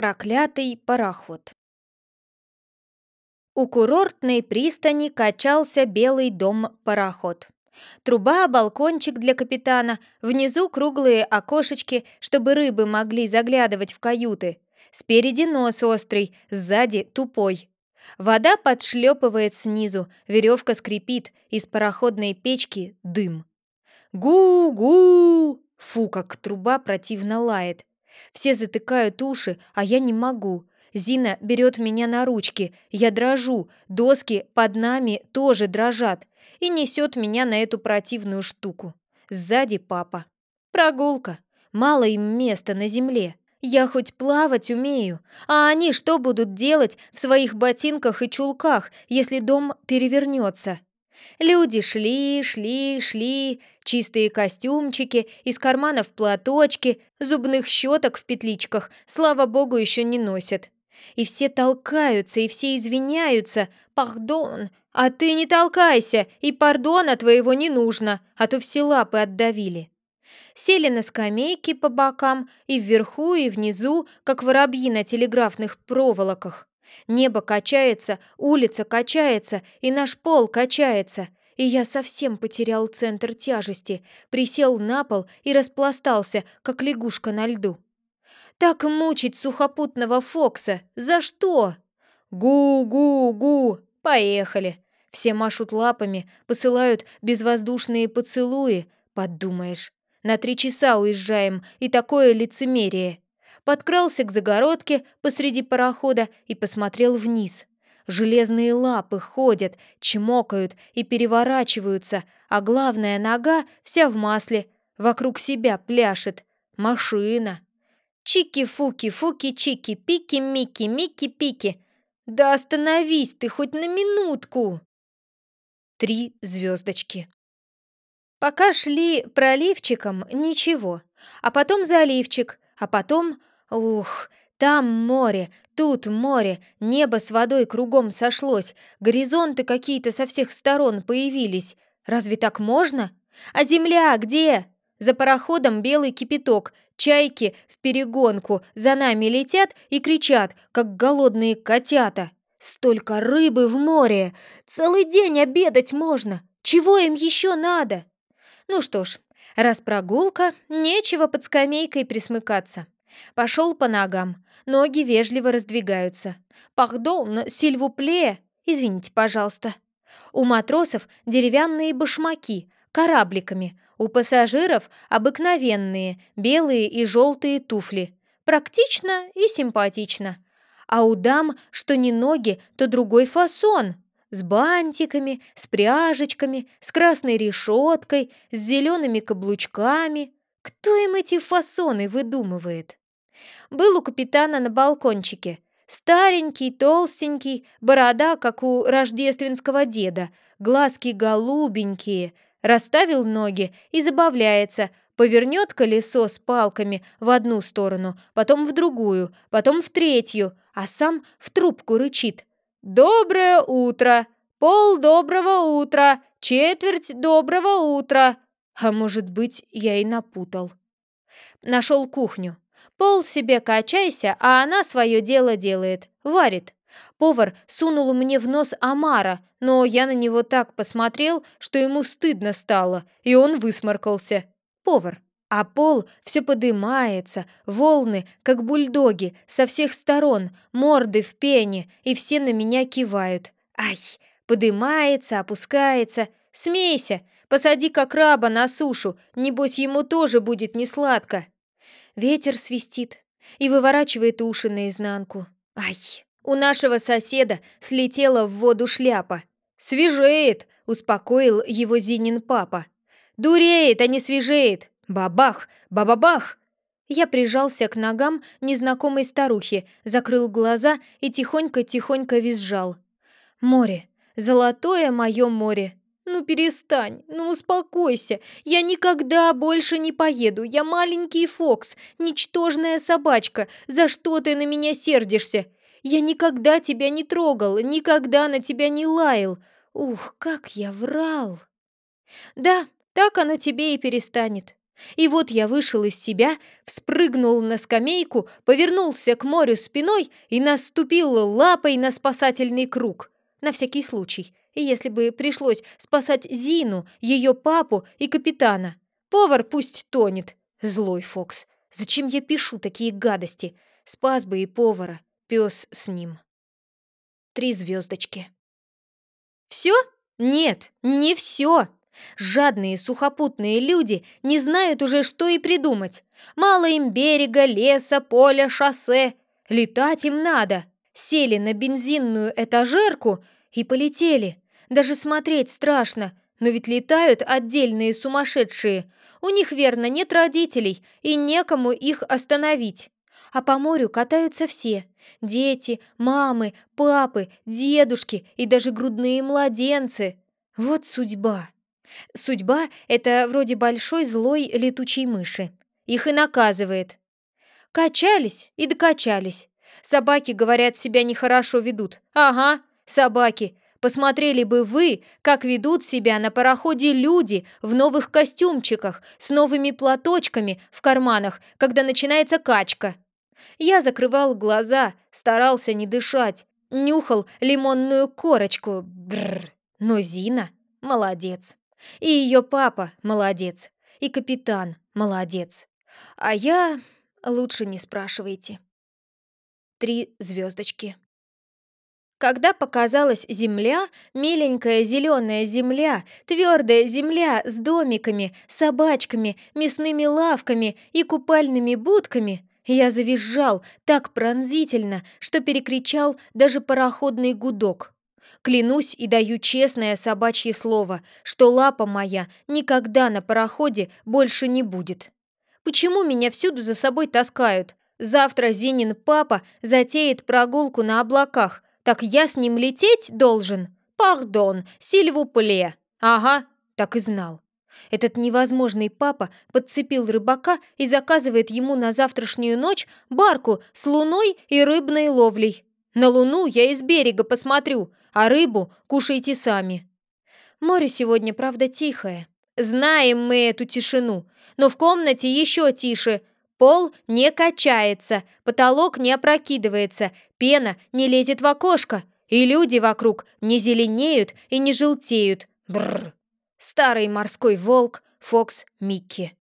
Проклятый пароход. У курортной пристани качался белый дом-пароход. Труба, балкончик для капитана, внизу круглые окошечки, чтобы рыбы могли заглядывать в каюты. Спереди нос острый, сзади тупой. Вода подшлепывает снизу, веревка скрипит, из пароходной печки дым. Гу-гу! Фу, как труба противно лает. Все затыкают уши, а я не могу. Зина берет меня на ручки, я дрожу, доски под нами тоже дрожат и несет меня на эту противную штуку. Сзади папа. Прогулка. Мало им места на земле. Я хоть плавать умею, а они что будут делать в своих ботинках и чулках, если дом перевернется? Люди шли, шли, шли, чистые костюмчики, из карманов платочки, зубных щеток в петличках, слава богу, еще не носят. И все толкаются, и все извиняются. «Пардон!» «А ты не толкайся, и пардона твоего не нужно, а то все лапы отдавили». Сели на скамейки по бокам, и вверху, и внизу, как воробьи на телеграфных проволоках. Небо качается, улица качается, и наш пол качается. И я совсем потерял центр тяжести, присел на пол и распластался, как лягушка на льду. Так мучить сухопутного Фокса, за что? Гу-гу-гу, поехали. Все машут лапами, посылают безвоздушные поцелуи, подумаешь. На 3 часа уезжаем, и такое лицемерие. Подкрался к загородке посреди парохода и посмотрел вниз. Железные лапы ходят, чмокают и переворачиваются, а главная нога вся в масле, вокруг себя пляшет. Машина. Чики-фуки-фуки, чики-пики, мики-мики-пики. Да остановись ты хоть на минутку. 3 звездочки. Пока шли проливчиком, ничего. А потом заливчик, а потом... Ух, там море, тут море, небо с водой кругом сошлось, горизонты какие-то со всех сторон появились. Разве так можно? А земля где? За пароходом белый кипяток, чайки вперегонку за нами летят и кричат, как голодные котята. Столько рыбы в море! Целый день обедать можно! Чего им еще надо? Ну что ж, раз прогулка, нечего под скамейкой присмыкаться. Пошел по ногам, ноги вежливо раздвигаются. «Пардон, сильвупле!» «Извините, пожалуйста». У матросов деревянные башмаки, корабликами. У пассажиров обыкновенные, белые и желтые туфли. Практично и симпатично. А у дам, что не ноги, то другой фасон. С бантиками, с пряжечками, с красной решеткой, с зелеными каблучками. Кто им эти фасоны выдумывает? Был у капитана на балкончике. Старенький, толстенький, борода, как у рождественского деда, глазки голубенькие. Расставил ноги и забавляется. Повернет колесо с палками в одну сторону, потом в другую, потом в третью, а сам в трубку рычит. «Доброе утро! Пол доброго утра! Четверть доброго утра!» А может быть, я и напутал. Нашел кухню. Пол себе качайся, а она свое дело делает, варит. Повар сунул мне в нос омара, но я на него так посмотрел, что ему стыдно стало, и он высморкался. Повар. А пол все подымается, волны, как бульдоги, со всех сторон, морды в пене, и все на меня кивают. Ай, подымается, опускается. Смейся, посади-ка краба на сушу, небось ему тоже будет несладко. Ветер свистит и выворачивает уши наизнанку. Ай, у нашего соседа слетела в воду шляпа. «Свежеет!» — успокоил его Зинин папа. «Дуреет, а не свежеет! Бабах! Бабабах!» Я прижался к ногам незнакомой старухи, закрыл глаза и тихонько-тихонько визжал. «Море! Золотое мое море! Ну перестань, ну успокойся! Я никогда больше не поеду! Я маленький Фокс, ничтожная собачка! За что ты на меня сердишься? Я никогда тебя не трогал, никогда на тебя не лаял! Ух, как я врал!» «Да, так оно тебе и перестанет. И вот я вышел из себя, вспрыгнул на скамейку, повернулся к морю спиной и наступил лапой на спасательный круг. На всякий случай, если бы пришлось спасать Зину, ее папу и капитана. Повар пусть тонет. Злой Фокс. Зачем я пишу такие гадости? Спас бы и повара. Пес с ним. 3 звездочки. Все? Нет, не все. Жадные сухопутные люди не знают уже, что и придумать. Мало им берега, леса, поля, шоссе. Летать им надо. Сели на бензинную этажерку и полетели. Даже смотреть страшно, но ведь летают отдельные сумасшедшие. У них, верно, нет родителей и некому их остановить. А по морю катаются все. Дети, мамы, папы, дедушки и даже грудные младенцы. Вот судьба. Судьба — это вроде большой злой летучей мыши. Их и наказывает. Качались и докачались. Собаки, говорят, себя нехорошо ведут. Ага, собаки. Посмотрели бы вы, как ведут себя на пароходе люди в новых костюмчиках, с новыми платочками в карманах, когда начинается качка. Я закрывал глаза, старался не дышать, нюхал лимонную корочку. Бррр. Но Зина молодец. И ее папа молодец. И капитан молодец. А я... Лучше не спрашивайте. 3 звездочки. Когда показалась земля, миленькая зеленая земля, твердая земля с домиками, собачками, мясными лавками и купальными будками, я завизжал так пронзительно, что перекричал даже пароходный гудок. Клянусь и даю честное собачье слово, что лапа моя никогда на пароходе больше не будет. Почему меня всюду за собой таскают? Завтра Зинин папа затеет прогулку на облаках. Так я с ним лететь должен? Пардон, сильвупле. Ага, так и знал. Этот невозможный папа подцепил рыбака и заказывает ему на завтрашнюю ночь барку с луной и рыбной ловлей. На луну я из берега посмотрю, а рыбу кушайте сами. Море сегодня, правда, тихое. Знаем мы эту тишину, но в комнате еще тише. Пол не качается, потолок не опрокидывается, пена не лезет в окошко, и люди вокруг не зеленеют и не желтеют. Бррр. Старый морской волк Фокс Микки.